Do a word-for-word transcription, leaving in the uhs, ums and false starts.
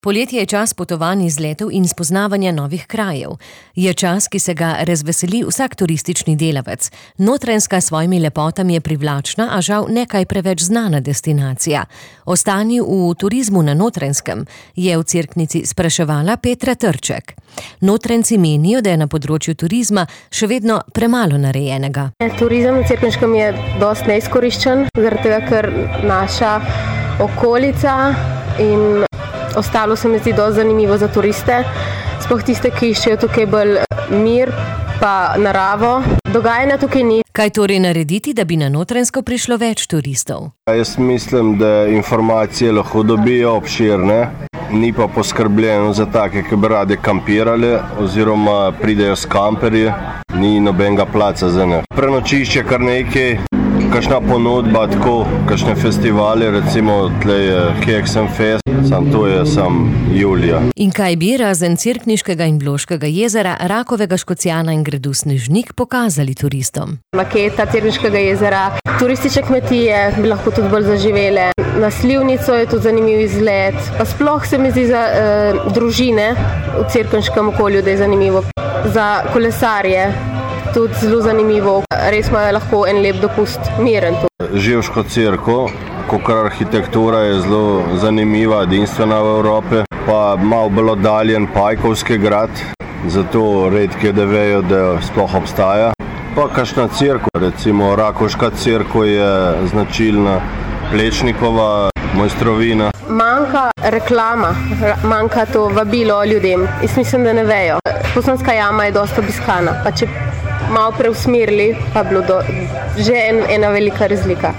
Poletje je čas potovanj, izletov in spoznavanja novih krajev. Je čas, ki se ga razveseli vsak turistični delavec. Notranjska s svojimi lepotami je privlačna, a žal nekaj preveč znana destinacija. O stanju v turizmu na Notranjskem je v Cerknici spraševala Petra Trček. Notranjci menijo, da je na področju turizma še vedno premalo narejenega. Turizem na Cerkniškem je dosti neizkoriščen, zaradi tega, ker naša okolica in ostalo se mi zdi dosti zanimivo za turiste, sploh tiste, ki iščejo tukaj bolj mir pa naravo. Dogajanja tukaj ni. Kaj torej narediti, da bi na Notranjsko prišlo več turistov? Jaz mislim, da informacije lahko dobijo obširne, ni pa poskrbljeno za take, ki bi radi kampirali oziroma pridejo s kamperji, ni nobenega placa za njih. Prenočišče kar nekaj, kakšna ponudba, tako, kakšne festivali, recimo tle je Heksenfest, sam to je sam julija. In kaj bi razen Cerkniškega in Bloškega jezera, Rakovega Škocjana in gradu Snežnik pokazali turistom? Maketa Cerkniškega jezera, turistične kmetije bi lahko tudi bolj zaživele. Na Slivnico je tudi zanimiv izlet, pa sploh se mi zdi za eh, družine v cerkniškem okolju, da je zanimivo. Za kolesarje tudi zelo zanimivo, res imajo lahko en lep dopust, miren tu. Živško cerkev, kakor arhitektura je zelo zanimiva, edinstvena v Evropi, pa malo bolj oddaljen Pajkovski grad, zato redke da vejo, da sploh obstaja. Pa kakšna cerkev, recimo Rakovška cerkev je značilna, Plečnikova mojstrovina. Manjka reklama, manjka to vabilo ljudem. Jaz mislim, da ne vejo. Postojnska jama je dosta obiskana, pa če malo preusmerili, pa bilo do, že en, ena velika razlika.